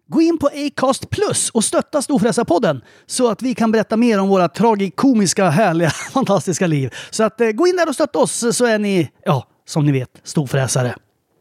Gå in på Acast Plus och stötta Storfräsarpodden så att vi kan berätta mer om våra tragikomiska, härliga, fantastiska liv. Så att gå in där och stötta oss så är ni, ja, som ni vet, storfräsare.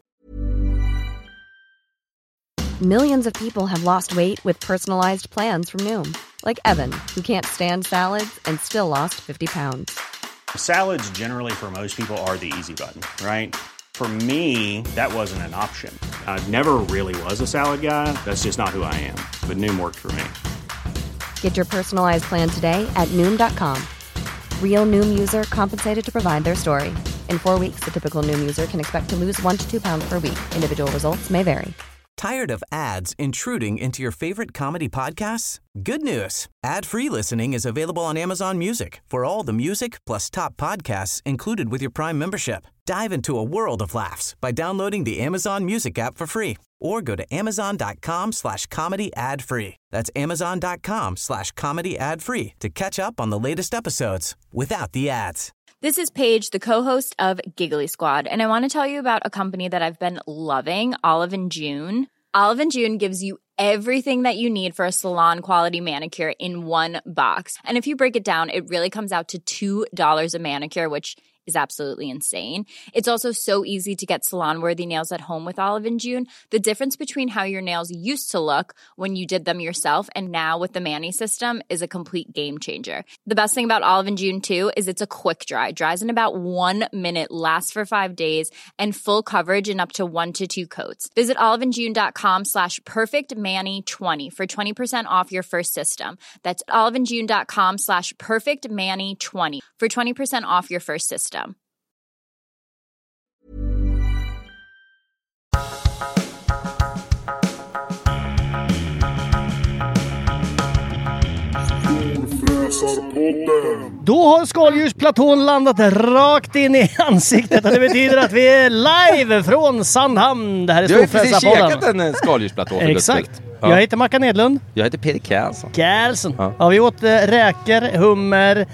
Millions of people have lost weight with personalized plans from Noom. Like Evan, who can't stand salads and still lost 50 pounds. Salads generally for most people are the easy button, right? For me, that wasn't an option. I never really was a salad guy. That's just not who I am. But Noom worked for me. Get your personalized plan today at Noom.com. Real Noom user compensated to provide their story. In 4 weeks, the typical Noom user can expect to lose 1 to 2 pounds per week. Individual results may vary. Tired of ads intruding into your favorite comedy podcasts? Good news. Ad-free listening is available on Amazon Music for all the music plus top podcasts included with your Prime membership. Dive into a world of laughs by downloading the Amazon Music app for free or go to amazon.com/comedy ad-free. That's amazon.com/comedy ad-free to catch up on the latest episodes without the ads. This is Paige, the co-host of Giggly Squad, and I want to tell you about a company that I've been loving, Olive & June. Olive & June gives you everything that you need for a salon-quality manicure in one box. And if you break it down, it really comes out to $2 a manicure, which is absolutely insane. It's also so easy to get salon-worthy nails at home with Olive & June. The difference between how your nails used to look when you did them yourself and now with the Mani system is a complete game changer. The best thing about Olive & June, too, is it's a quick dry. Dries in about 1 minute, lasts for 5 days, and full coverage in up to 1 to 2 coats. Visit oliveandjune.com/perfectmani20 for 20% off your first system. That's oliveandjune.com/perfectmani20 for 20% off your first system. Då har skaldjursplatån landat rakt in i ansiktet och det betyder att vi är live från Sandhamn. Det här är Storfräsarpodden. Du har ju precis käkat en skaldjursplatå. Exakt. Ja. Jag heter Mackan Edlund. Jag heter Peter Kärlsson. Ja, vi åt räkor, hummer,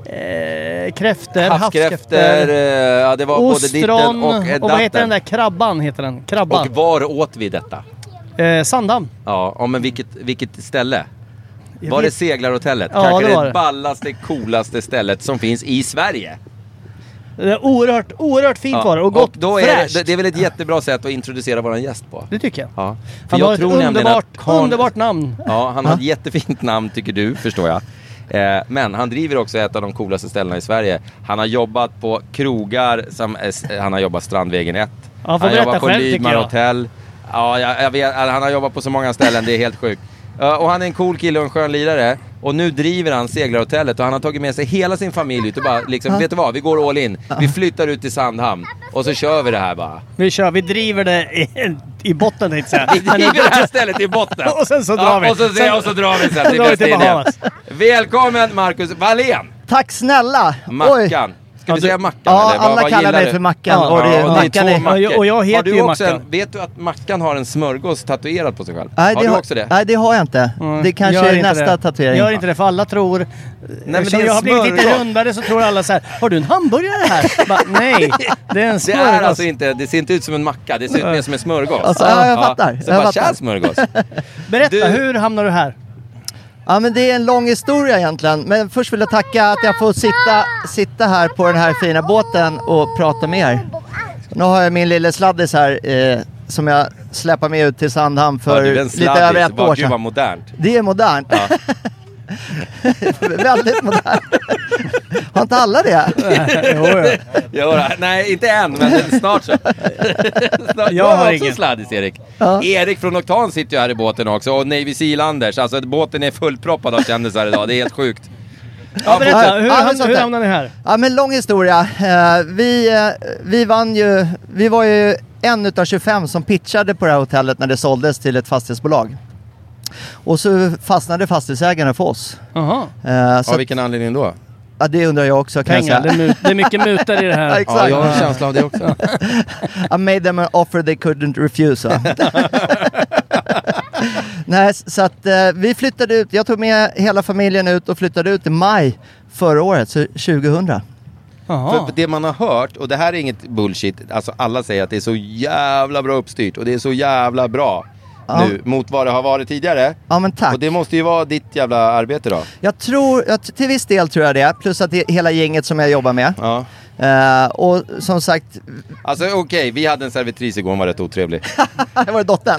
kräftor, havskräfter, ja, det var ostron, både ditten och vad heter den där krabban? Heter den? Krabban. Och var åt vi detta? Sandhamn. Ja, men vilket ställe? Var det Seglarhotellet? Ja, kanske det var det ballaste, coolaste stället som finns i Sverige. Det är oerhört fint var det och gott, och då fräscht. det är väl ett jättebra sätt att introducera våran gäst på. Det tycker jag. Ja. Han har ett underbart namn. Ja, han har ett jättefint namn tycker du, förstår jag. Men han driver också ett av de coolaste ställena i Sverige. Han har jobbat på krogar, han har jobbat Strandvägen 1. Han har jobbat på Lydman Hotel. Ja, jag vet, han har jobbat på så många ställen, det är helt sjukt. Och han är en cool kille och en skön lirare. Och nu driver han Seglarhotellet och han har tagit med sig hela sin familj ut och bara liksom, vet du vad, vi går all in. Vi flyttar ut till Sandhamn och så kör vi det här bara. Vi driver det i botten, tänkte jag säga. Vi driver det här stället i botten. Och sen så drar vi. Och så drar vi sen till Bahamas. Välkommen Marcus Wallén. Tack snälla. Mackan. Ska vi säga Mackan? Ja, eller? alla kallar mig för Mackan. Ja, och det är två mackor. Och jag heter ju Mackan. Vet du att Mackan har en smörgås tatuerad på sig själv? Nej, har du också det? Nej, det har jag inte. Det kanske är nästa tatuering. Gör inte det, för alla tror... Nej, men det jag har blivit lite rundare så tror alla så här: har du en hamburgare här? Nej, det är en smörgås. Det är alltså inte, det ser inte ut som en macka, det ser ut mer som en smörgås. Alltså, jag fattar. Så bara kär smörgås. Berätta, hur hamnar du här? Ja, men det är en lång historia egentligen. Men först vill jag tacka att jag får sitta här på den här fina båten och prata med er. Nu har jag min lille sladdis här som jag släpper med ut till Sandhamn för lite över ett år sedan. Det var modernt. Det är modernt. Ja. Väldigt modernt. Har inte alla det? Nej, inte än, men snart så. Jag har också sladdis, Erik. Ja. Erik från Oktan sitter ju här i båten också. Och Navy Sealanders. Alltså båten är fullproppad av kändisar idag. Det är helt sjukt. Ja, berätta, hur hamnade ni här? Ja, men lång historia. Vi vann ju. Vi var ju en utav 25 som pitchade på det här hotellet när det såldes till ett fastighetsbolag. Och så fastnade fastighetsägarna för oss. Av vilken anledning då? Ja, det undrar jag också. Pengar, det är mycket mutor i det här. Ja, exakt. Ja, jag har en känsla av det också. I made them an offer they couldn't refuse. Nej, så att vi flyttade ut. Jag tog med hela familjen ut och flyttade ut i maj förra året, så 2000. För det man har hört, och det här är inget bullshit, alltså alla säger att det är så jävla bra uppstyrt och det är så jävla bra. nu mot vad det har varit tidigare. Ja, men tack. Och det måste ju vara ditt jävla arbete då. Jag tror, till viss del tror jag det. Plus att det är hela gänget som jag jobbar med. Ja. Och som sagt... Alltså okej, vi hade en servitris igår, hon var rätt otrevlig. Det var det dottern.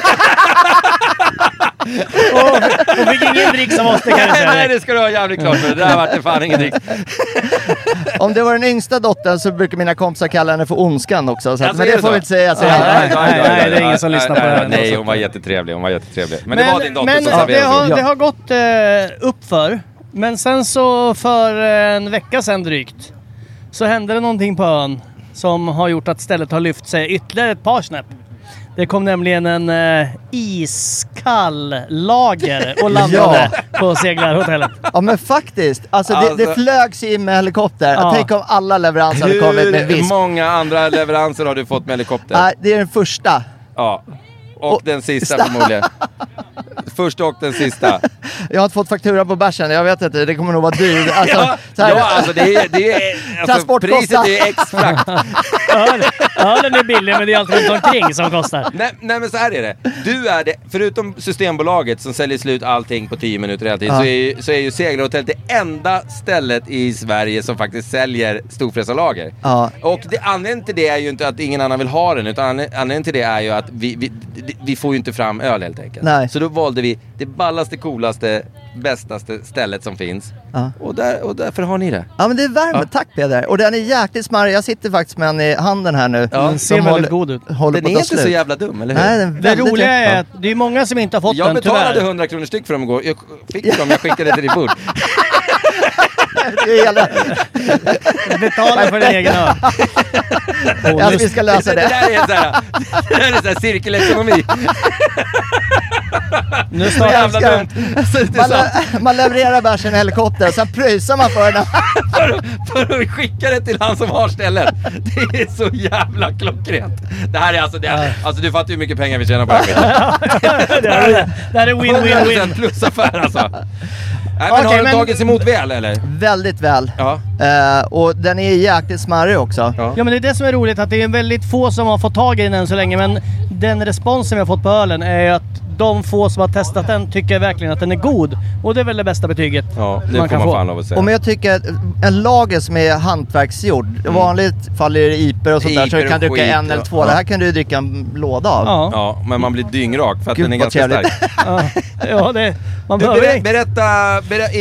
Och fick ingen dricks av oss, det kan jag säga. Nej, det ska du ha jävligt klart för. Det där vart det fan ingen dricks. Om det var den yngsta dottern så brukar mina kompisar kalla henne för Ondskan också. Så Alltså, men det får vi inte säga. Nej, det är ingen som lyssnar på det här. Nej, hon var jättetrevlig. Men det var din dotter som serverade. Det har gått uppför. Men sen så för en vecka sedan drygt så hände det någonting på ön som har gjort att stället har lyft sig ytterligare ett par snäpp. Det kom nämligen en iskall lager och landade på seglarhotellet. Ja, men faktiskt. Alltså det flögs in med helikopter. Ja. Tänk om alla leveranser hade kommit med Hur många andra leveranser har du fått med helikopter? Nej, det är den första. Ja. Och den sista förmodligen. Första och den sista. Jag har inte fått faktura på bärsen. Jag vet inte, det kommer nog vara dyrt. Alltså, alltså det är priset är extra. Ja, den är billig, men det är allt runt omkring som kostar. Nej, men så här är det. Du är det, förutom Systembolaget som säljer slut allting på 10 minuter hela tiden, så är ju Seglarhotellet det enda stället i Sverige som faktiskt säljer storfräsarlager. Ja. Och anledningen till det är ju inte att ingen annan vill ha den, utan anledningen till det är ju att vi får ju inte fram öl helt enkelt. Nej. Så då valde vi det ballaste, coolaste, bästaste stället som finns. Ja. Och därför har ni det. Ja, men det är värme. Ja. Tack Peder. Och den är jäkligt smarrig. Jag sitter faktiskt med den i handen här nu. Ja, den ser väldigt god ut. Den är inte så jävla dum, eller hur? Nej, det roliga är att det är många som inte har fått den, Jag betalade 100 kronor styck för dem igår. Jag fick dem, jag skickade till ditt bord. Betala för din egen öl. Vi ska lösa det. Det där är så här cirkelekonomi. Nu står jävla dumt. Man levererar bärsen i helikopter, sen pröjsar man för den. för att skicka det till han som har stället. Det är så jävla klockrent. Det här är alltså du fattar ju hur mycket pengar vi tjänar på det här. Det här är win-win-win. Plusaffär alltså. Nej, men har den tagits emot väl eller? Väldigt väl. Ja. Och den är jäkligt smarrig också. Ja, men det är det som är roligt, att det är väldigt få som har fått tag i den än så länge. Men den responsen vi har fått på ölen är att de få som har testat den tycker verkligen att den är god. Och det är väl det bästa betyget man kan få. Fan lov att säga. Och men jag tycker att en lager som är hantverksgjord, vanligt faller det iper och sånt där, så du kan dricka en eller två. Det här kan du dricka en låda av. Ja, men man blir dyngrak för att den är ganska stark. Ja, man behöver berätta,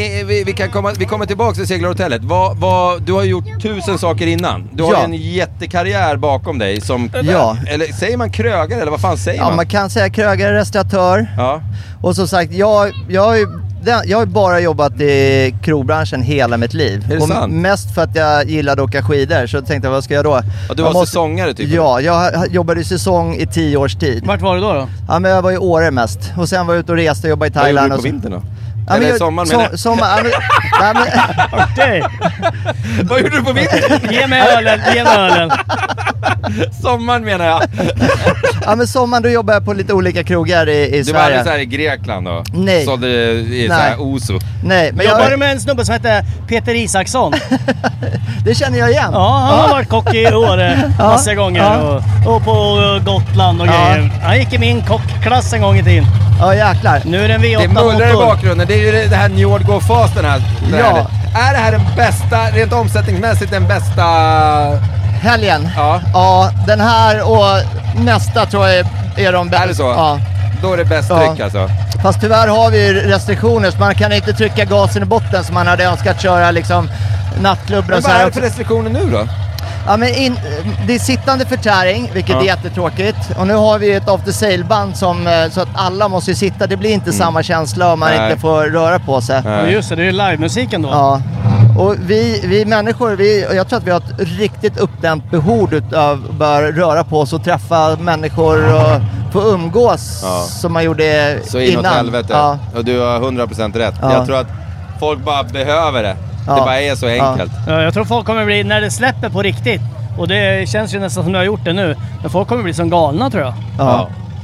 vi kommer tillbaka till Seglarhotellet. Du har gjort 1000 saker innan. Du har en jättekarriär bakom dig som eller säger man krögare eller vad fan säger man? Ja, man kan säga krögare, restauratör. Ja. Och som sagt, jag har bara jobbat i krogbranschen hela mitt liv. Är det sant? Mest för att jag gillade att åka skidor. Så tänkte jag, vad ska jag då? Och du var säsongare typ? Ja, jag jobbade i säsong i 10 års tid. Vart var du då? Ja, men jag var i Åre mest. Och sen var jag ute och reste och jobbade i Thailand. Vad gjorde du på vintern då? Ja, eller sommaren menar jag. Okej. Vad gjorde du på vintern? Ge mig ölen. Sommaren menar jag. Ja, men sommaren då jobbade jag på lite olika krogar i Sverige. Du var aldrig så här i Grekland då? Nej. Sålde i så här Oso? Nej. Men jobbade du med en snubbe som heter Peter Isaksson? Det känner jag igen. Ja, han har varit kock i Åre massa gånger och på Gotland och grejer. Han gick i min kockklass en gång i tiden. Ja, jäklar. Nu är det en V8 motor. Det mullrar i bakgrunden. Det är ju det här Njord Go Fast den här. Ja. Är det här den bästa, rent omsättningsmässigt den bästa helgen? Ja. Ja, den här och nästa tror jag är de bästa. Är det så? Ja. Då är det bäst tryck alltså. Fast tyvärr har vi restriktioner så man kan inte trycka gasen i botten som man hade önskat köra liksom nattklubbar och så här. Men vad är det för restriktioner nu då? Ja, men det är sittande förtäring, vilket är jättetråkigt. Och nu har vi ett after sale-band som, så att alla måste sitta. Det blir inte samma känsla om man inte får röra på sig. Just det, det är live-musiken då. Ja. Och vi människor, jag tror att vi har ett riktigt uppdämt behov av att börja röra på oss och träffa människor och få umgås som man gjorde så innan. Så inåt helvete. Ja. Och du har 100% rätt. Ja. Jag tror att folk bara behöver det. Det bara är så enkelt. Ja, jag tror folk kommer bli, när det släpper på riktigt, och det känns ju nästan som du har gjort det nu, men folk kommer bli som galna tror jag. Ja.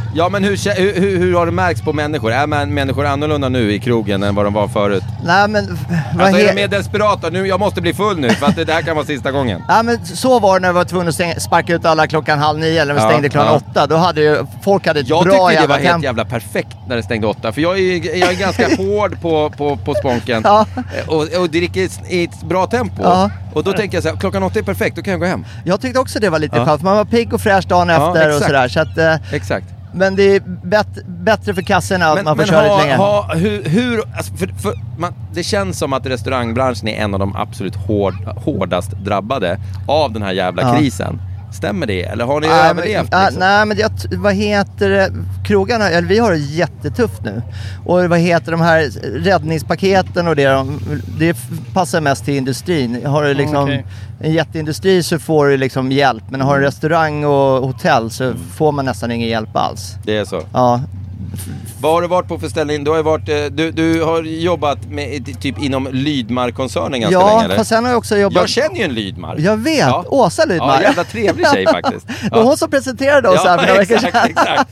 Ja, men hur har det märkts på människor? Är människor annorlunda nu i krogen än vad de var förut? Nej, men... Alltså är de mer desperata? Nu, jag måste bli full nu, för att det här kan vara sista gången. Ja, men så var det när vi var tvungna att sparka ut alla 8:30 eller vi stängde 8. Då hade ju folk ett jag bra tyckte det var helt jävla perfekt när det stängde 8. För jag är ganska hård på spånken. Ja. Och dricker i ett bra tempo. Ja. Och då tänker jag så här, 8 är perfekt, då kan jag gå hem. Jag tyckte också det var lite skönt. Man var pigg och fräsch dagen efter exakt. och sådär. Så att, exakt. Men det är bättre för kassorna att man får köra lite längre. Det känns som att restaurangbranschen är en av de absolut hårdast drabbade av den här jävla krisen. Stämmer det? Eller har ni överlevt? Liksom? Nej, men vad heter det? Krogarna, eller vi har det jättetufft nu. Och vad heter de här räddningspaketen och det passar mest till industrin. Har du liksom en jätteindustri så får du liksom hjälp. Men har du restaurang och hotell så får man nästan ingen hjälp alls. Det är så? Ja. Vad har du varit på för ställning? Du har jobbat med typ inom Lydmar-koncernen ganska länge, eller? Ja, fast sen har jag också jobbat... Jag känner ju en Lydmar. Jag vet, ja. Åsa Lydmar. Ja, jävla trevlig tjej faktiskt. Det var hon som presenterade oss här för några veckor sedan. Exakt.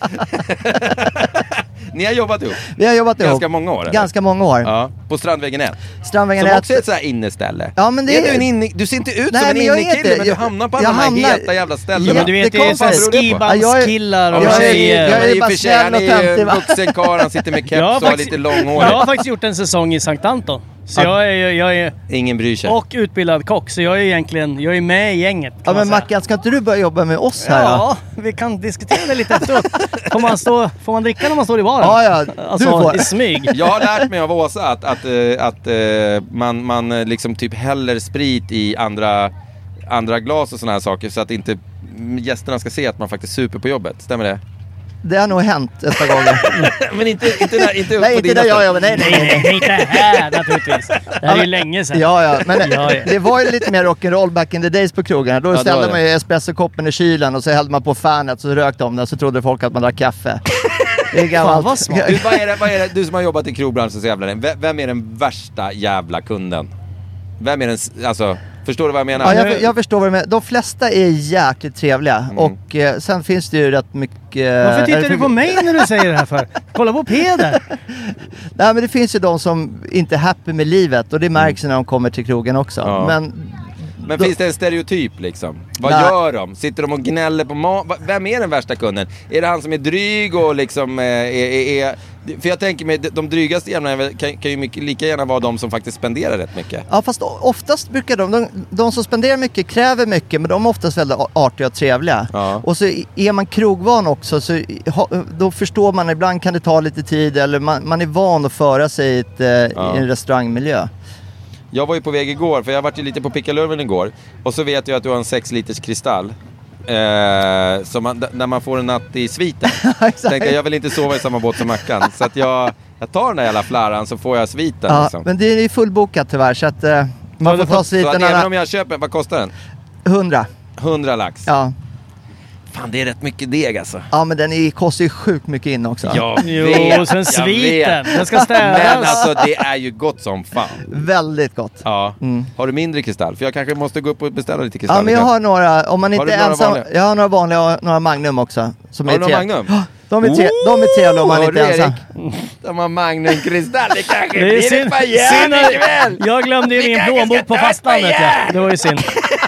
Ni har jobbat ihop? Vi har jobbat ihop. Ganska många år, eller? Ganska många år. Ja, på Strandvägen 1. Strandvägen 1. Som också är ett så här inneställe. Ja, men det är... Du ser inte ut som en innekille, men du hamnar på alla de här heta jävla ställen. Men du vet, det är såhär skibandskillar och tjejer. Jag är bara snäll och töntig, va? Vuxen karl, han sitter med keps och har lite långhår. Jag har faktiskt gjort en säsong i Sankt Anton. Så jag är ingen bryr sig. Och utbildad kock, så jag är med i gänget. Ja, men Mackan, ska inte du börja jobba med oss här? Ja, vi kan diskutera det lite efteråt. Får man dricka när man står i baren? Ja, alltså i smyg. Jag har lärt mig av Åsa att man liksom typ häller sprit i andra glas och såna här saker, så att inte gästerna ska se att man faktiskt super på jobbet. Stämmer det? Det har nog hänt ett par gånger. Men inte nej, inte där jag jobbar. Nej. Inte här naturligtvis. Det här är ju länge sedan. Ja. Men det var ju lite mer rock'n'roll back in the days på krogarna. Då ställde man ju espressokoppen i kylen och så hällde man på fanet, så rökte de den, så trodde folk att man drack kaffe. Det är gammalt. Vad smart. Vad är det, du som har jobbat i krogbranschen så jävla länge, vem är den värsta jävla kunden? Vem är den, alltså... Förstår du vad jag menar? Ja, jag förstår vad du menar. De flesta är jäkligt trevliga. Och sen finns det ju rätt mycket... Varför tittar du på mig när du säger det här för? Kolla på Peder! Nej, men det finns ju de som inte är happy med livet. Och det märks när de kommer till krogen också. Ja. Men finns det en stereotyp liksom? Vad gör de? Sitter de och gnäller på vem är den värsta kunden? Är det han som är dryg och liksom för jag tänker mig, de drygaste jävlarna kan ju lika gärna vara de som faktiskt spenderar rätt mycket. Ja, fast oftast brukar de som spenderar mycket kräver mycket, men de är oftast väldigt artiga och trevliga. Ja. Och så är man krogvan också, så då förstår man, ibland kan det ta lite tid, eller man är van att föra sig i en restaurangmiljö. Jag var ju på väg igår, för jag var ju lite på Pickalurven igår. Och så vet jag att du har en 6 liters kristall. När man får en natt i sviten. Tänkte jag vill inte sova i samma båt som Mackan. Så att jag tar den där jävla flaran, så får jag sviten. Ja, liksom. Men det är fullbokat tyvärr, så att man får ta sviten. Även om jag köper, vad kostar den? 100 lax. Ja. Fan, det är rätt mycket deg alltså. Ja, men den kostar ju sjukt mycket in också. Jo, sen sviten. Den ska städas. Men alltså, det är ju gott som fan. Väldigt gott. Ja. Har du mindre kristall? För jag kanske måste gå upp och beställa lite kristall. Ja, men jag har några, om man inte är ensam. Jag har några vanliga och några Magnum också. Som har du några Magnum? De är trevliga om man inte är ensam. De har Magnum-kristall. Det kanske blir ett par jävla ikväll. Jag glömde ju min plånbok på fastlandet. Ja. Det var ju synd.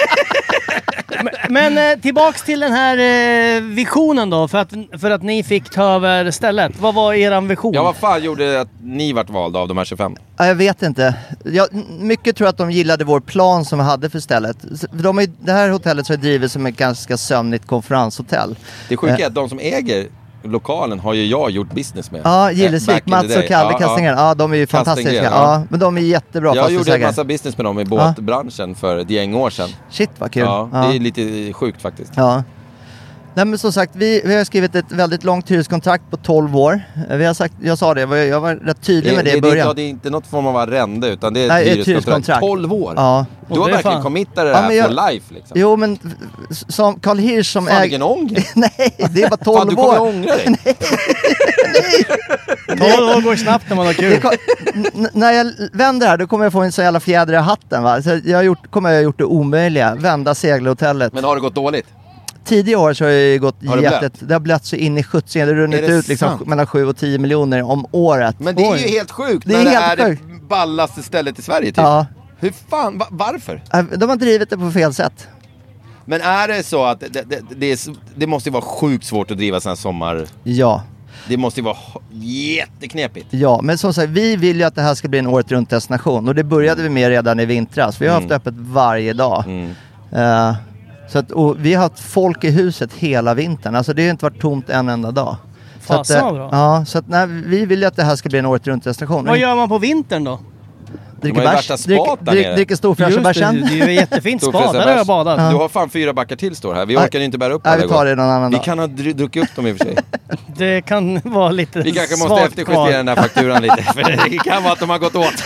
Men tillbaks till den här visionen då, för att ni fick ta över stället. Vad var eran vision? Ja, vad fan gjorde att ni vart valda av de här 25? Ja, jag vet inte. Mycket tror att de gillade vår plan som vi hade för stället. Det här hotellet så är drivet som ett ganska sömnigt konferenshotell. Det sjuka är att de som äger lokalen har ju jag gjort business med. Ja, Gillesvik, Mats och Kalle Kastingen. Ja, de är ju fantastiska. Ja, men de är jättebra. Jag gjorde en massa business med dem i båtbranschen för ett gäng år sedan. Shit, vad kul. Ja, det är lite sjukt faktiskt. Ja. Nej, men som sagt, vi har skrivit ett väldigt långt hyreskontrakt på 12 år. Jag sa det, jag var rätt tydlig med det i början. Det är inte något form av arrende, utan det är ett hyreskontrakt. 12 år? Ja. Du har verkligen committat det här for life liksom. Jo, men som Carl Hirsch som äger... Vilken ånger? Nej, det är bara 12 år. Du kommer ångra dig. Nej. 12 år går snabbt när man har kul. När jag vänder här, då kommer jag få en så jävla fjäder i hatten, va? Så jag har gjort det omöjliga. Vända segelhotellet. Men har det gått dåligt? tidigare år så har det gått det har blivit så in i 70. Det har runnit ut liksom mellan 7 och 10 miljoner om året. Men det är ju helt sjukt det när det ballaste stället i Sverige typ. Ja. Hur fan, varför? De har drivit det på fel sätt. Men är det så att det måste ju vara sjukt svårt att driva sån här sommar... Ja. Det måste ju vara jätteknepigt. Ja, men som sagt, vi vill ju att det här ska bli en året runt destination. Och det började vi med redan i vintras. Vi har haft öppet varje dag. Så att, och vi har haft folk i huset hela vintern. Alltså det har inte varit tomt en enda dag. Så att vi vill ju att det här ska bli en året runt destination. Vad gör man på vintern då? Dricker bärs, dricker storfräscha-bärsen. Det är ju jättefint spa, där har jag badat. Du har fan 4 backar till står här. Vi orkar inte bära upp alla. Vi tar det någon annan dag. Vi kan ha druckit upp dem i och för sig. Det kan vara lite vi kanske måste efterjustera den här fakturan lite. För det kan vara att de har gått åt.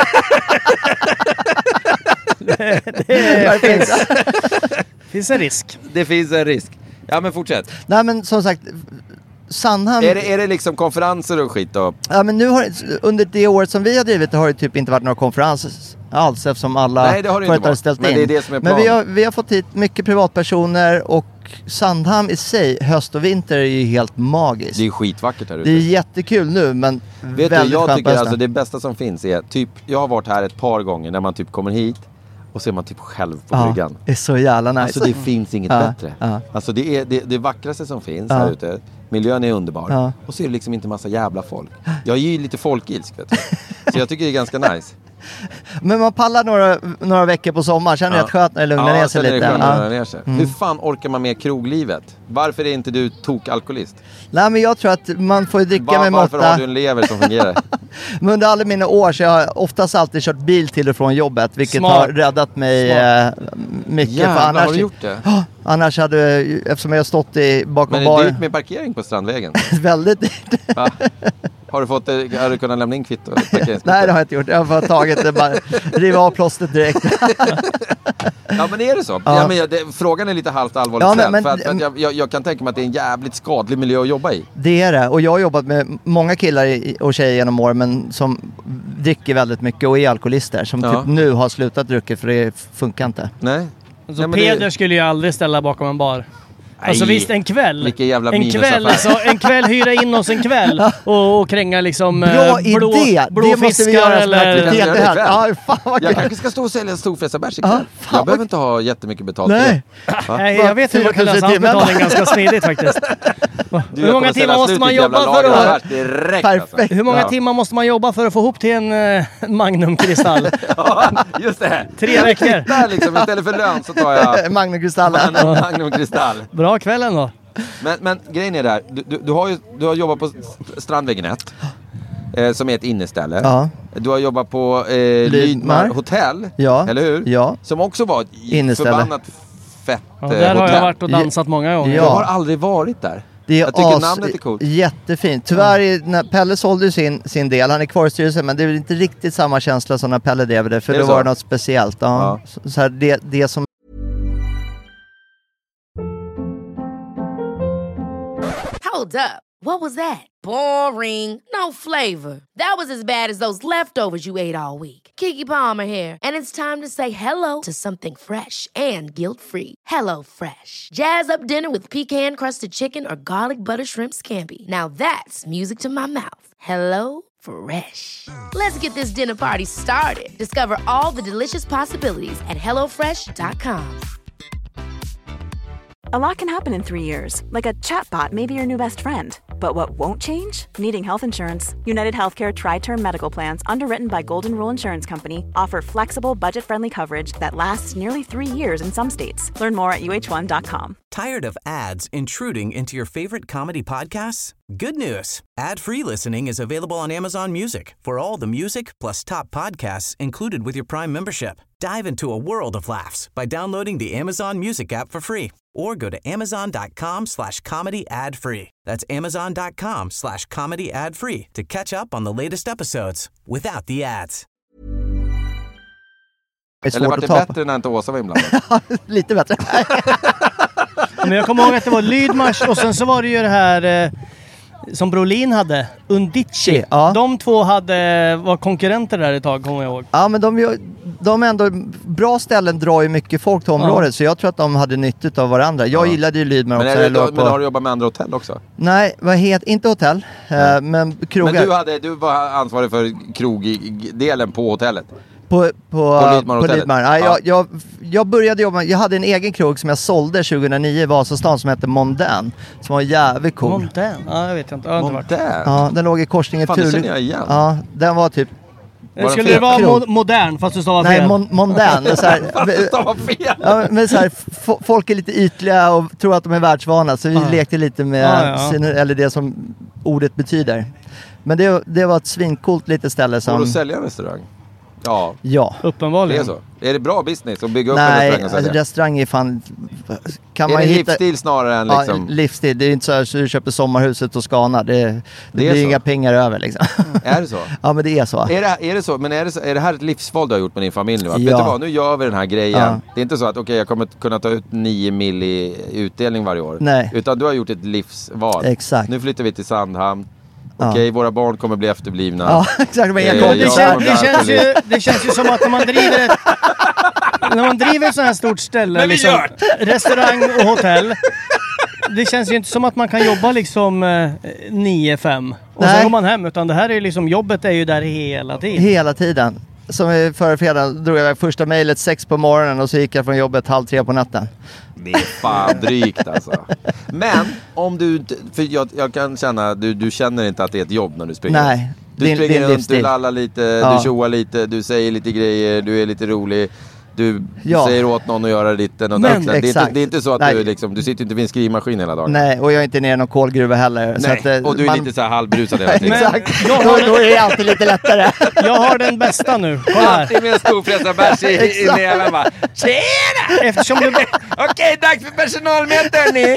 Det finns en risk. Det finns en risk. Ja, men fortsätt. Nej, men som sagt... Sandhamn... Är det liksom konferenser och skit då? Ja, men nu under det året som vi har drivit det har det typ inte varit några konferenser alls eftersom alla företag har ställt in. Men det är det som är planen. Men vi har fått hit mycket privatpersoner och Sandhamn i sig, höst och vinter är ju helt magiskt. Det är skitvackert här ute. Det är jättekul nu, men vet du, jag tycker alltså det bästa som finns är typ, jag har varit här ett par gånger när man typ kommer hit och så är man typ själv på bryggan. Det är så jävla nice. Alltså det finns inget bättre. Alltså det är det vackraste som finns här ute. Miljön är underbar. Och så är det liksom inte massa jävla folk. Jag är ju lite folkilsk, vet du. Så jag tycker det är ganska nice. Men man pallar några veckor på sommar. Känner det skönt när det lugnar ner sig lite. Hur fan orkar man med kroglivet? Varför är inte du alkoholist? Nej, men jag tror att man får dricka med måtta. Varför har du en lever som fungerar? Men under alla mina år så har jag oftast alltid kört bil till och från jobbet. Vilket har räddat mig mycket. Jävlar, för annars, har du gjort det? Annars hade, eftersom jag har stått bakom men är det dyrt med parkering på Strandvägen? Väldigt dyrt. Har du kunnat lämna in kvitto? Nej, det har jag inte gjort. Jag har tagit det, bara riva av plåstret direkt. Ja, men är det så? Ja. Men frågan är lite halvt allvarligt men för att jag kan tänka mig att det är en jävligt skadlig miljö att jobba i. Det är det. Och jag har jobbat med många killar och tjejer genom år, men som dricker väldigt mycket och är alkoholister. Som typ nu har slutat dricka för det funkar inte. Nej. Så Peder skulle ju aldrig ställa bakom en bar. Alltså visst, en kväll. Vilken jävla en kväll hyra in oss en kväll och kränga liksom bra idé. Blå fiskar eller... Jag kanske ska stå och sälja storfräsarbärs ikväll. Jag behöver inte ha jättemycket betalt. Nej, jag vet hur man kan lösa betalning ganska smidigt faktiskt. Hur många timmar måste man jobba för att... Perfekt. Hur många timmar måste man jobba för att få ihop till en Magnum-kristall? Just det. 3 veckor. Liksom, istället för lön så tar jag Magnum-kristall. Bra kvällen då. Men grejen är där, du har jobbat på Strandvägen 1 som är ett inneställe. Ja. Du har jobbat på Lydmar hotell, eller hur? Ja. Som också var ett förbannat fett där har jag varit och dansat många gånger. Jag har aldrig varit där. Jag tycker namnet är coolt. Jättefint. Tyvärr, när Pelle sålde sin del, han är kvar i styrelsen, men det är inte riktigt samma känsla som när Pelle drev det, för då var det något speciellt. Så här, det som... Hold up. What was that? Boring. No flavor. That was as bad as those leftovers you ate all week. Keke Palmer here, and it's time to say hello to something fresh and guilt-free. Hello Fresh. Jazz up dinner with pecan-crusted chicken or garlic butter shrimp scampi. Now that's music to my mouth. Hello Fresh. Let's get this dinner party started. Discover all the delicious possibilities at hellofresh.com. A lot can happen in 3 years, like a chatbot may be your new best friend. But what won't change? Needing health insurance. United Healthcare Tri-Term Medical Plans, underwritten by Golden Rule Insurance Company, offer flexible, budget-friendly coverage that lasts nearly 3 years in some states. Learn more at uh1.com. Tired of ads intruding into your favorite comedy podcasts? Good news. Ad-free listening is available on Amazon Music for all the music plus top podcasts included with your Prime membership. Dive into a world of laughs by downloading the Amazon Music app for free or go to amazon.com/comedy ad-free. That's amazon.com/comedy ad-free to catch up on the latest episodes without the ads. Eller var det bättre när inte Åsa var inblandad? Lite bättre. Men jag kommer ihåg att det var Lydmars och sen så var det ju det här som Brolin hade, Undici. Ja. De två var konkurrenter där ett tag, kommer jag ihåg. Ja, men de är ändå, bra ställen drar ju mycket folk till området, så jag tror att de hade nytta av varandra. Jag gillade ju Lydmar också. Men har du jobbat med andra hotell också? Nej, inte hotell, men krogar. Men du var ansvarig för krogdelen på hotellet? På Lydmar. Ja. Jag började jobba, jag hade en egen krog som jag sålde 2009 i Vasastan som hette Mondän, som var jävligt cool. Mondän? Ja, jag vet inte. Ja, den låg i korsningen Fan, det känner jag igen. Ja, den var typ... Skulle det vara modern fast du stavar fel? Nej, Mondän. Fast du stavar fel. Ja, men så här, folk är lite ytliga och tror att de är världsvana, så vi lekte lite med eller det som ordet betyder. Men det var ett svincoolt litet ställe som... Går du sälja en restaurang? Ja. Uppenbarligen. Det är så. Är det bra business att bygga upp en restaurang? Nej, alltså restaurang är fan... Är det livsstil snarare än liksom... Ja, livsstil. Det är inte så att du köper sommarhuset och Skana. Det blir inga pengar över liksom. Är det så? Ja, men det är så. Är det så? Men är det här ett livsval du har gjort med din familj nu? Vet du vad? Nu gör vi den här grejen. Ja. Det är inte så att jag kommer kunna ta ut 9 mil i utdelning varje år. Nej. Utan du har gjort ett livsval. Exakt. Nu flyttar vi till Sandhamn. Okej, våra barn kommer bli efterblivna. Ja, exakt. Det känns ju som att när man driver ett sånt här stort ställe, liksom, restaurang och hotell, det känns ju inte som att man kan jobba liksom 9-5 och så går man hem, utan det här är liksom, jobbet är ju där hela tiden. Hela tiden. Som förra fredagen drog jag första mejlet 6 på morgonen och så gick jag från jobbet 2:30 på natten. Det är fan drygt alltså. Men om du, för jag kan känna, du känner inte att det är ett jobb när du springer. Nej. Du springer runt, du lallar lite, du tjoar lite, du säger lite grejer, du är lite rolig. Du säger åt någon att göra lite. Det är inte så att du sitter inte vid en skrivmaskin hela dagen. Nej, och jag är inte nere i någon kolgruva heller. Nej, så att, och du är lite så här halvbrusad hela tiden. Exakt, då är det alltid lite lättare. Jag har den bästa nu. Alltid med en storfräsarbärs i näven bara. Tjena! Eftersom du... Okej, dags för personalmöte hörni.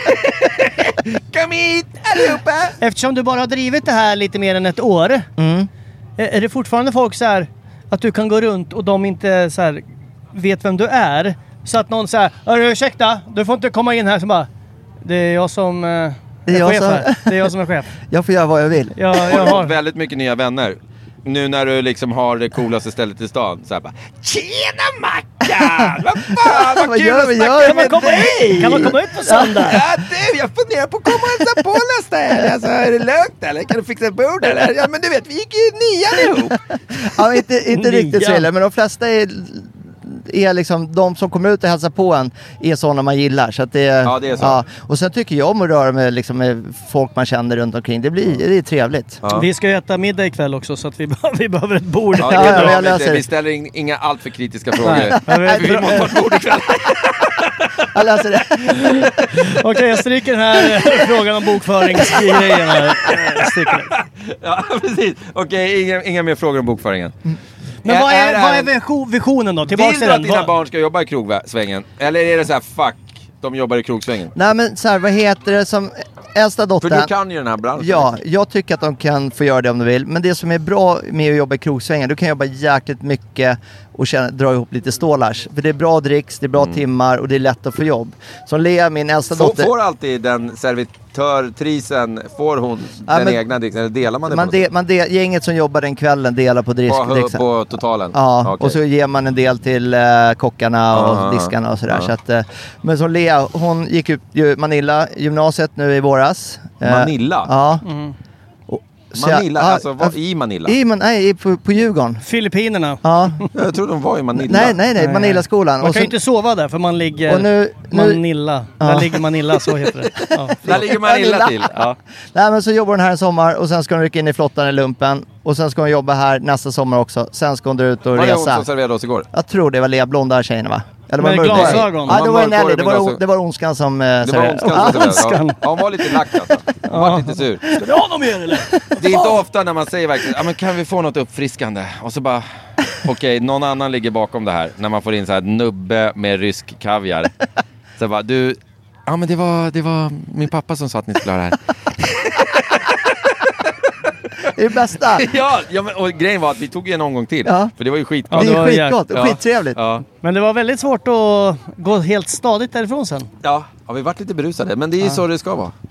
Kom hit allihopa. Eftersom du bara har drivit det här lite mer än ett år. Är det fortfarande folk så här att du kan gå runt och de inte så här vet vem du är, så att någon säger ursäkta, du får inte komma in här, så bara det är jag som är chef här. Det är jag som är chef. Jag får göra vad jag vill. Jag har väldigt mycket nya vänner. Nu när du liksom har det coolaste stället i stan, så här bara tjena Mackan! Vad fan, vad kul att snacka med dig! Kan man komma ut på söndag? Ja du, jag funderar på att komma och hälsa på nästa helg. Alltså, är det lugnt eller? Kan du fixa ett bord eller? Ja men du vet, vi gick ju 9 ihop. Ja, inte riktigt så illa, men de flesta är liksom, de som kommer ut och hälsar på en är sådana man gillar, så att det är så. Ja. Och sen tycker jag om att röra mig liksom med folk man känner runt omkring. Det är trevligt. Ja. Vi ska ju äta middag ikväll också, så att vi behöver ett bord. Vi ställer inga allt för kritiska frågor. Vi måste ha ett bord ikväll. Jag läser det. Okej, jag stryker den här frågan om bokföringsgrejen här. Ja, precis. Okej, inga mer frågor om bokföringen. Men vad är visionen då? Tillbaka vill du att dina barn ska jobba i krogsvängen? Eller är det så här, fuck, de jobbar i krogsvängen? Nej men så här, vad heter det som äldsta dottern? För du kan ju den här branschen. Ja, jag tycker att de kan få göra det om de vill. Men det som är bra med att jobba i krogsvängen, du kan jobba jäkligt mycket och dra ihop lite stålars. För det är bra dricks, det är bra timmar och det är lätt att få jobb. Som Lea, min äldsta dotter... Får alltid den servitörtrisen, får hon den egna dricksen? Eller delar man det gänget som jobbar den kvällen delar på dricksen. På totalen? Ja, och så ger man en del till kockarna och diskarna och sådär. Så att, men som Lea, hon gick ut Manilla gymnasiet nu i våras. Manilla? Ja. Manilla, alltså i Manilla? På Djurgården. Filippinerna. Ja. Jag tror de var i Manilla. Nej, Manilla-skolan. Man kan ju inte sova där, för man ligger... Manilla. Där ligger Manilla, så heter det. Ja, där ligger Manilla till. Ja. Nej, men så jobbar hon här en sommar och sen ska hon rycka in i flottan i lumpen. Och sen ska hon jobba här nästa sommar också. Sen ska hon dra ut och resa. Var det hon som serverade oss igår? Jag tror det var Lea Blonda tjejerna, va? Eller var det glasögon? Ja, det var en Ellie. Det var Onskan som... Det var Onskan. Ja, hon var lite lack alltså. Hon var lite sur. Ska vi ha någon mer eller? Det är inte ofta när man säger verkligen, ja men kan vi få något uppfriskande? Och så bara, okej, någon annan ligger bakom det här. När man får in så här nubbe med rysk kaviar. Så bara, ja men det var min pappa som sa att ni skulle ha det här. Det är det bästa. Ja, men, och grejen var att vi tog en omgång till. Ja. För det var ju skitgott. Ja, det är skitgott och skittrevligt. Ja. Men det var väldigt svårt att gå helt stadigt därifrån sen. Ja, vi varit lite berusade. Men det är ju så det ska vara. Ja.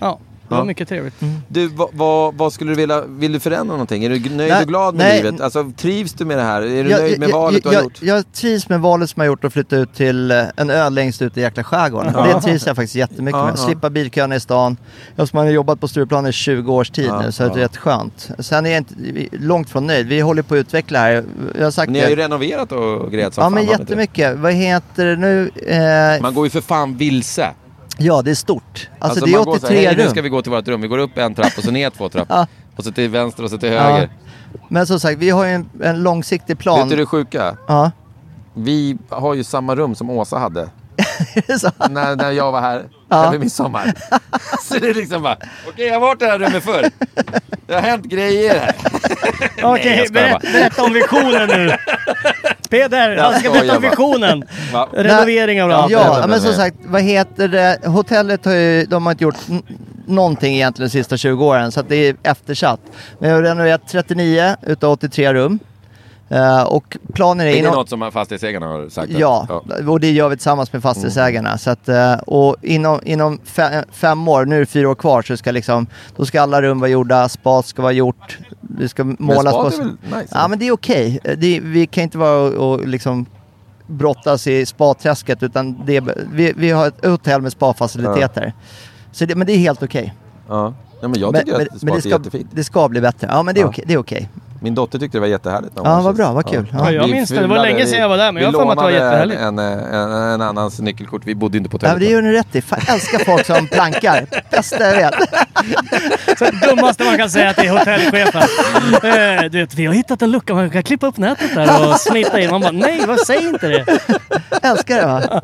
Det var mycket trevligt. Du, vad skulle du vill du förändra någonting? Är du nöjd och glad med livet? Alltså, trivs du med det här? Är du nöjd med valet du har gjort? Jag trivs med valet som jag har gjort att flytta ut till en ö längst ut i jäkla skärgården. Det trivs jag faktiskt jättemycket med. Slippa bilköerna i stan. Jag som har jobbat på Stureplan i 20 års tid nu, så det är rätt skönt. Sen är jag inte långt från nöjd. Vi håller på att utveckla här. Jag har sagt ni har ju renoverat och grejat som fan. Ja, men jättemycket. Vad heter det nu? Man går ju för fan vilse. Ja, det är stort. Alltså det är 83 här, rum. Nu ska vi gå till vårt rum. Vi går upp en trapp och så ner 2 trappor. Och så till vänster och så till höger. Men som sagt, vi har ju en långsiktig plan. Vet du det sjuka? Ja. Vi har ju samma rum som Åsa hade. Är det så? När jag var här över midsommar. Så det är liksom bara, okej, jag har varit i det här rummet förr. Det har hänt grejer här. Okej, berätta om visionen nu. Peder, han ska berätta om visionen. Renovering av allt. Ja, men som sagt, vad heter det? Hotellet de har inte gjort någonting egentligen de sista 20 åren, så att det är eftersatt. Men jag har renoverat 39 utav 83 rum. Och planen är... Är det något som fastighetsägarna har sagt? Ja, och det gör vi tillsammans med fastighetsägarna. Så att, och inom 5 år, nu är det 4 år kvar, så ska liksom, då ska alla rum vara gjorda, spat ska vara gjort, det ska målas på... Men spat är väl nice? Ja, men det är okej. Vi kan inte vara och liksom brottas i spaträsket, utan vi har ett hotell med spafaciliteter. Så men det är helt okej. Ja, men jag tycker att spat är jättefint. Det ska bli bättre. Ja, men det är okej. Det är okej. Min dotter tyckte det var jättehärligt. Ja, vad bra, vad kul. Ja, jag minns det var länge sedan jag var där, men jag har för att det var jättehärligt. En annans nyckelkort, vi bodde inte på hotellet. Ja, det gör ni rätt i. Jag älskar folk som plankar. Bästa jag vet. Så det dummaste man kan säga att det är hotellchefen. Du vet, vi har hittat en lucka, man kan klippa upp nätet där och smita in. Man bara, nej, säg inte det. Älskar det, va?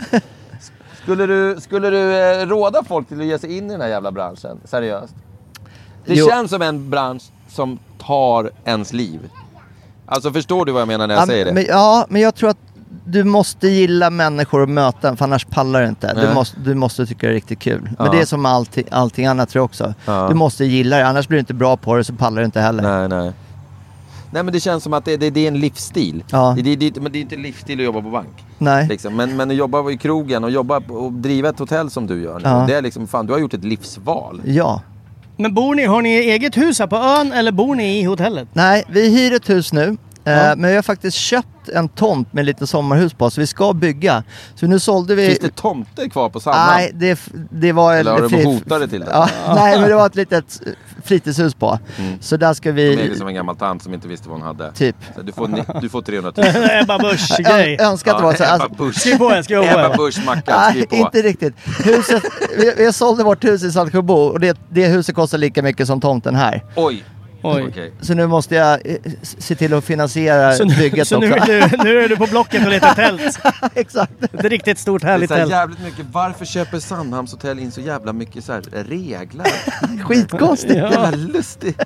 Skulle du råda folk till att ge sig in i den här jävla branschen? Seriöst? Det känns som en bransch som tar ens liv. Alltså, förstår du vad jag menar när jag säger det? Men jag tror att du måste gilla människor och möten, för annars pallar du inte. Du måste tycka det är riktigt kul. Men det är som allting annat, tror jag också. Du måste gilla det, annars blir du inte bra på det, så pallar du inte heller. Nej, men det känns som att det är en livsstil. Ja. Men det är inte en livsstil att jobba på bank. Nej. Liksom. Men att jobba i krogen och driva ett hotell som du gör nu, det är liksom, fan, du har gjort ett livsval. Ja. Men har ni eget hus här på ön, eller bor ni i hotellet? Nej, vi hyr ett hus nu. Men vi har faktiskt köpt en tomt med lite sommarhus på, så vi ska bygga. Så nu sålde vi... Finns det tomter kvar på Sandhamn? Nej, det var... Eller har du hotade till det? Ja, nej, men det var ett litet fritidshus på. Så där ska vi... De ägde som en gammal tant som inte visste vad hon hade. Typ. Så du får 300 000. Ebba Busch-grej. Önskar att det var så här. Ebba Busch. Skriv på. Ebba Busch-mackan, skriv på. Inte riktigt. Huset, vi sålde vårt hus i Saltsjöbo, och det huset kostar lika mycket som tomten här. Oj. Okay. Så nu måste jag se till att finansiera bygget så också. Nu är du på Blocket och letar tält. Exakt. Ett riktigt stort härligt tält. Jävligt mycket. Varför köper Sandhamns hotell in så jävla mycket så här regler? Skitkonstigt. Det var lustigt.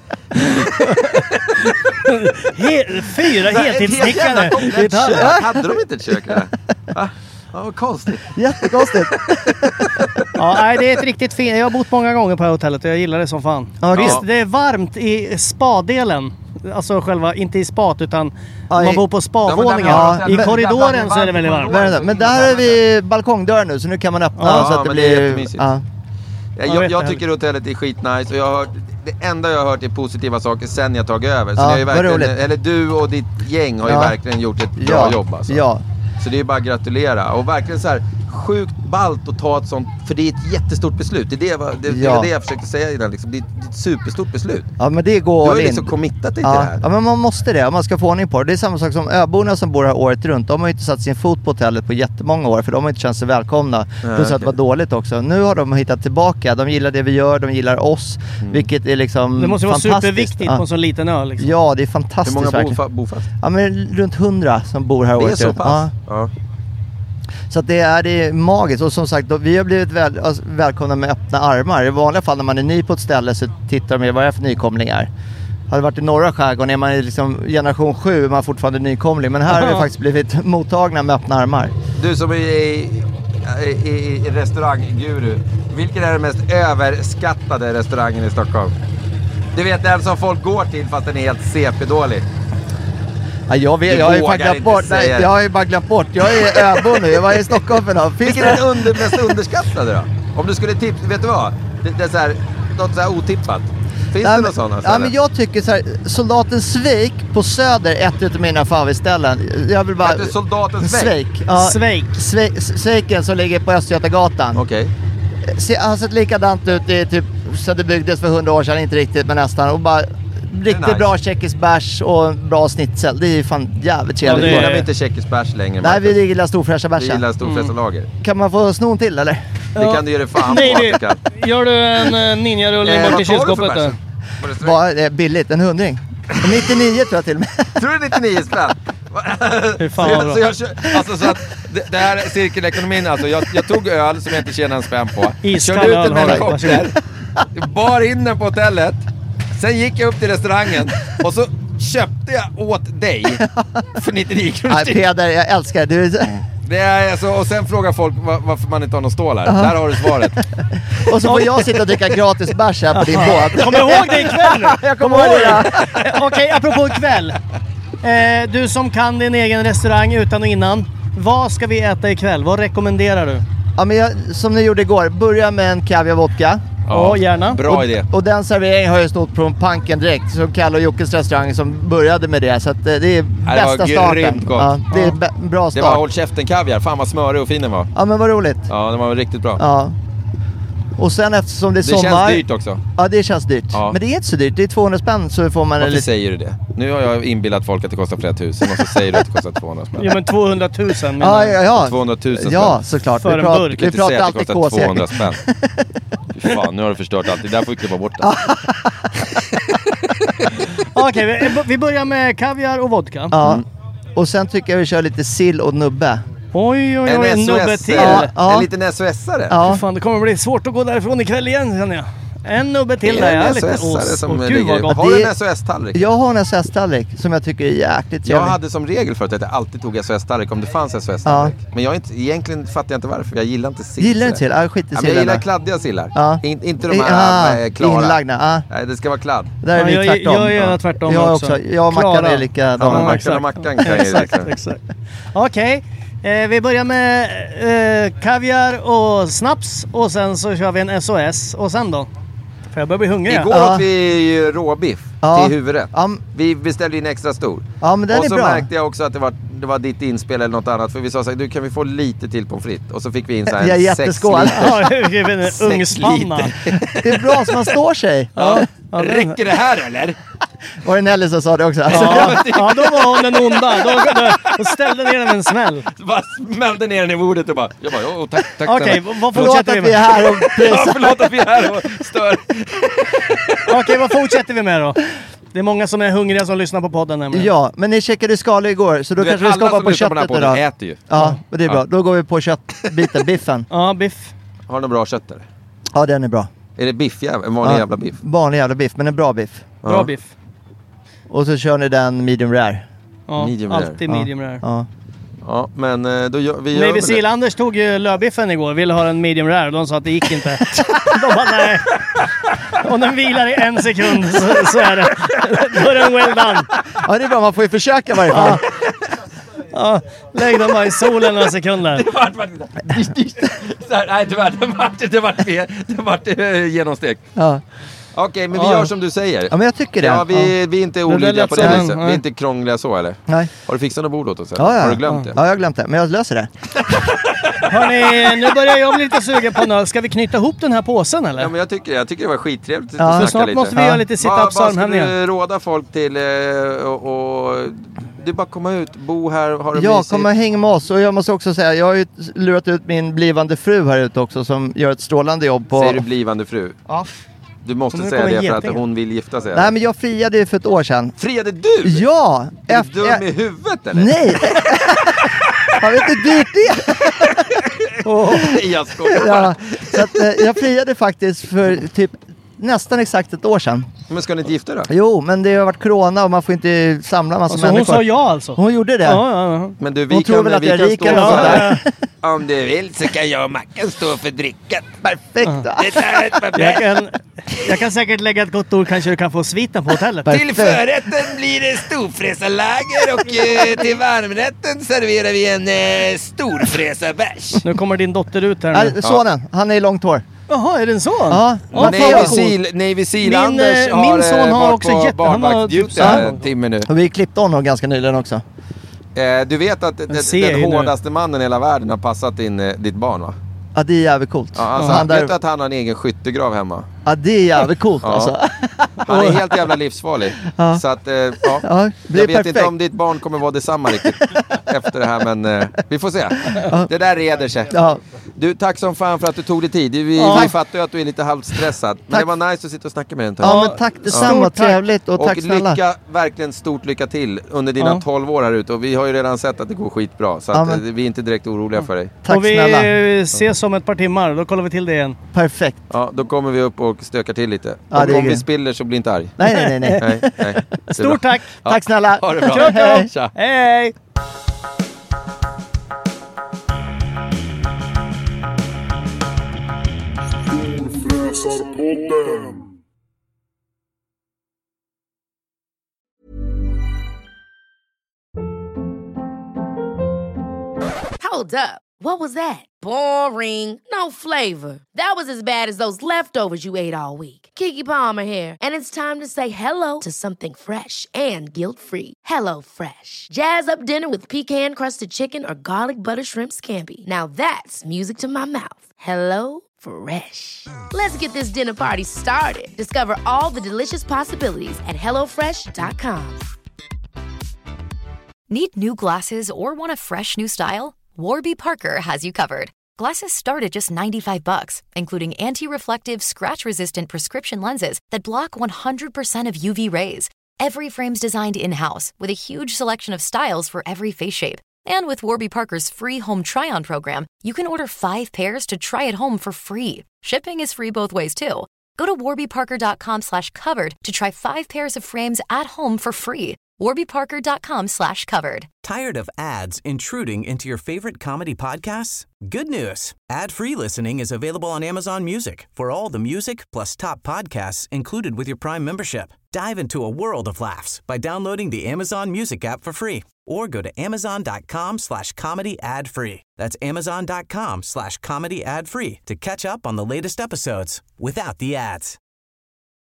4 heltidssnickare. Hade de inte ett kök där? Ja, vad konstigt. Jättekonstigt. Ja, det är ett riktigt fint. Jag har bott många gånger på hotellet och jag gillar det som fan. Visst, det är varmt i spadelen. Alltså själva, inte i spat, utan man bor på spavåningen. I korridoren så är det väldigt varmt. Men där är vi balkongdörr nu, så nu kan man öppna så att det blir... Jag tycker hotellet är skitnice, och jag har hört, det enda jag har hört är positiva saker sen jag tagit över. Så det är verkligen, eller du och ditt gäng har ju verkligen gjort ett bra jobb alltså. Ja. Så det är bara att gratulera. Och verkligen så här sjukt ballt att ta ett sånt, för det är ett jättestort beslut. Det var det jag försökte säga innan liksom. Det är ett superstort beslut. Ja, men det går. Du har ju liksom committat dig till det här. Ja, men man måste det om man ska få ordning på det. Det är samma sak som öborna som bor här året runt. De har ju inte satt sin fot på hotellet på jättemånga år, för de har inte känt sig välkomna. Plus att det var dåligt också. Nu har de hittat tillbaka. De gillar det vi gör, de gillar oss. Vilket är liksom... Det måste vara superviktigt på en sån liten ö liksom. Ja, det är fantastiskt. Hur många bor fast? Ja, men runt 100 som bor här året runt. Det är så pass? Ja. Så att det är magiskt. Och som sagt, vi har blivit välkomna med öppna armar. I vanliga fall när man är ny på ett ställe så tittar de vad det är för nykomlingar. Hade varit i norra skärgården är man liksom generation 7, är man fortfarande nykomling. Men här har vi faktiskt blivit mottagna med öppna armar. Du som är i restaurangguru, vilken är den mest överskattade restaurangen i Stockholm? Du vet, den som folk går till fast den är helt CP-dålig. Ja, jag har ju bara glömt bort. Nej, jag har ju bara glömt bort. Jag är öbo nu. Jag var i Stockholm för något. Vilken är den mest underskattade då? Om du skulle tipsa, vet du vad? Det är så här, något så här otippat? Finns det något sådant? Ja, men jag tycker så här, Soldaten Svejk på Söder, ett utav mina favoritställen. Jag vill bara... Soldaten Svejk? Ja, Svejken som ligger på Östgötagatan. Okej. Har sett likadant ut i typ, så det byggdes för 100 år sedan, inte riktigt men nästan. Och bara riktigt nice. Bra tjeckisk bärs och bra snitsel. Det är fan jävligt trevligt. Ja, det gillar vi inte tjeckisk bärs längre. Nej, vi gillar storfräscha bärsen. Vi gillar storfräscha lager. Kan man få snon till eller? Det kan du göra fan på. Gör du en ninjarulle bort i kylskåpet då? Vad är billigt? En 100. 99 tror jag till och med. Tror du 99 spänn? Hur fan så jag alltså så att det här cirkelekonomin, alltså jag tog öl som jag inte tjänade en spänn på. Körde ut en helikopter, bar in den på hotellet. Sen gick jag upp till restaurangen och så köpte jag åt dig för 99 kronor. Nej, Peder, jag älskar det. Det är alltså, och sen frågar folk varför man inte har någon stål här. Där har du svaret. Och så får jag sitta och dricka gratis bärs här på din båt. Kommer du ihåg det ikväll? Jag kommer ihåg det. Okej, apropå ikväll. Du som kan din egen restaurang utan och innan. Vad ska vi äta ikväll? Vad rekommenderar du? Ja, men som ni gjorde igår. Börja med en kaviar vodka. Ja, gärna. Bra idé. Och den serveringen har ju stått från Panken direkt. Så Kalle och Jockes restaurang som började med det. Så att det är bästa starten. Ja, det är bra start. Det var Håll käften kaviar. Fan vad smörig och fin den var. Ja, men vad roligt. Ja, den var riktigt bra. Ja. Och sen eftersom det är sommar... Det känns dyrt också. Ja, det känns dyrt. Ja. Men det är inte så dyrt. Det är 200 spänn så får man... Varför säger du det? Nu har jag inbillat folk att det kostar flera tusen och så säger du att det kostar 200 spänn. Ja, men 200 000. Ja. 200 000 spänn. Ja, såklart. För en burk. Du kan inte säga att det kostar 200 spänn. Fy fan, nu har du förstört allt. Det där får vi klippa bort det. Okej, vi börjar med kaviar och vodka. Ja. Och sen tycker jag vi kör lite sill och nubbe. Oj, en nubbe till. Ja. En liten SOS-are. Ja. Fan, det kommer bli svårt att gå därifrån ikväll igen, känner jag. En nubbe till där. En SOS-are som ligger. Har du en SOS-tallrik? Jag har en SOS-tallrik som jag tycker är jäkligt trevlig. Jag hade som regel för att jag alltid tog SOS-tallrik om det fanns SOS-tallrik. Ja. Men egentligen fattar jag inte varför. Jag gillar inte sill. Gillar inte sill? Ja, skit i sillarna. Jag gillar kladdiga sillar. Ja. Inte de här klara. Inlagda. Nej, det ska vara kladd. Där är vi tvärtom. Jag är tvärtom också. Jag och Mackan är likadana. Mackan och Mackan kan ju exakt. Okej. Vi börjar med kaviar och snaps och sen så kör vi en SOS och sen då? För jag börjar bli hungrig. Igår åt vi råbiff till huvudet. Vi beställde in extra stor. Ja, men den och är så bra. Märkte jag också att det var ditt inspel eller något annat. För vi sa så här, du kan vi få lite till pommes frites. Och så fick vi in så här en 6 liters. Ungspanna. Det är bra som man står sig. Ja. Räcker det här eller? Var det Nelly som sa det också? Ja, då var hon den onda. Då ställde ner den med en smäll. Bara smällde ner den i bordet och bara... Jag bara, tack. Okej, vad fortsätter fortsätter vi med? Förlåt att vi är här och pröjsar. Förlåt att vi är här och stör. Okej, vad fortsätter vi med då? Det är många som är hungriga som lyssnar på podden nämligen. Ja, men ni checkade skala igår så då kanske vi ska hoppa på köttet idag. Äter ju. Ja, det är bra. Då går vi på köttbiten, biffen. Ja, biff. Har du någon bra kött där? Ja, den är bra. Är det biff? En vanlig jävla biff? Vanlig jävla biff, men en bra biff. Bra biff. Och så kör ni den medium rare. Ja, medium rare. Alltid medium rare. Ja. Ja, men då gör vi... Navy Seal Anders tog ju lövbiffen igår. Ville ha en medium rare. De sa att det gick inte. De bara nej. Om den vilar i 1 sekund så är det. Då är den well done. Ja, det är bra. Man får ju försöka i varje fall. Ja, lägg den bara i solen några sekunder. Nej, tyvärr. Det vart genomstekt. Ja. Okej, men vi gör som du säger. Ja, men jag tycker det. Ja, vi är inte olydiga på det viset. Vi är Nej. inte krångliga så, eller? Nej. Har du fixat något bord åt oss? Ja. Har du glömt det? Ja, jag har glömt det. Men jag löser det. Hörrni, nu börjar jag bli lite sugen på något. Ska vi knyta ihop den här påsen eller? Ja, men jag tycker det var skittrevligt att Så snacka snart lite. måste vi göra lite sit-ups Vad skulle armhävningar. du råda folk till och det är bara komma ut, bo här, ha det Ja, mysigt. kom och häng med oss. Och jag måste också säga, jag har ju lurat ut min blivande fru här ute också som gör ett strålande jobb på... Säger du blivande fru? Ja. Du måste Kommer säga det det komma för att getingar? hon vill gifta sig. Nej, men jag friade ju för ett år sedan. Friade du? Ja! Är du dum i huvudet eller? Nej! Jag vet inte hur dyrt det är. Jag skojar. Ja, så att, jag friade faktiskt för typ nästan exakt ett år sedan. Men ska ni inte gifta då? Jo, men det har varit corona och man får inte samla massa Alltså, människor. hon sa ja alltså? Hon gjorde det. Ja. Men du, Hon tror väl att jag är rik eller något där. Om du vill så kan jag och Mackan stå för drickat. Perfekt. Jag kan säkert lägga ett gott ord. Kanske du kan få sviten på hotellet. Till förrätten blir det storfräsarlager och till varmrätten serverar vi en storfräsarbärs. Nu kommer din dotter ut här nu. Sonen, han är i långt hår. Jaha, är det en son? Ja, Navy Seal Anders min son har varit också på han har barback-duty en timme nu. Och vi klippte honom ganska nyligen också. Du vet att den hårdaste mannen i hela världen har passat ditt barn, va? Ja, det är jävligt coolt. Ja, alltså, vet du att han har en egen skyttegrav hemma? Ja, det är jävligt coolt alltså. Han är helt jävla livsfarlig. Så att, jag vet perfekt. inte om ditt barn kommer vara detsamma riktigt efter det här, men vi får se. Det där reder sig. Ja. Du, tack som fan för att du tog dig tid. Vi fattar ju att du är lite halvstressad. Men Tack. det var nice att sitta och snacka med dig. Ja, men tack detsamma. Trevligt och tack snälla. Verkligen stort lycka till under dina 12 år här ute. Och vi har ju redan sett att det går skitbra. Så att, vi är inte direkt oroliga för dig. Tack och vi snälla. ses om ett par timmar, då kollar vi till det igen. Perfekt. Ja, då kommer vi upp och stökar till lite. Ja, om vi spiller så bli inte arg. Nej. Stort tack. Ja. Tack snälla. Ha det bra. Hej. Tja. Hej. Hold up. What was that? Boring. No flavor. That was as bad as those leftovers you ate all week. Keke Palmer here, and it's time to say hello to something fresh and guilt-free. Hello Fresh. Jazz up dinner with pecan-crusted chicken or garlic butter shrimp scampi. Now that's music to my mouth. Hello Fresh. Let's get this dinner party started. Discover all the delicious possibilities at hellofresh.com. Need new glasses or want a fresh new style? Warby Parker has you covered. Glasses start at just $95, including anti-reflective, scratch-resistant prescription lenses that block 100% of UV rays. Every frame's designed in-house with a huge selection of styles for every face shape. And with Warby Parker's free home try-on program, you can order 5 pairs to try at home for free. Shipping is free both ways, too. Go to warbyparker.com/covered to try 5 pairs of frames at home for free. warbyparker.com/covered. Tired of ads intruding into your favorite comedy podcasts? Good news. Ad-free listening is available on Amazon Music for all the music plus top podcasts included with your Prime membership. Dive into a world of laughs by downloading the Amazon Music app for free or go to amazon.com/comedy ad-free. That's amazon.com/comedy ad-free to catch up on the latest episodes without the ads.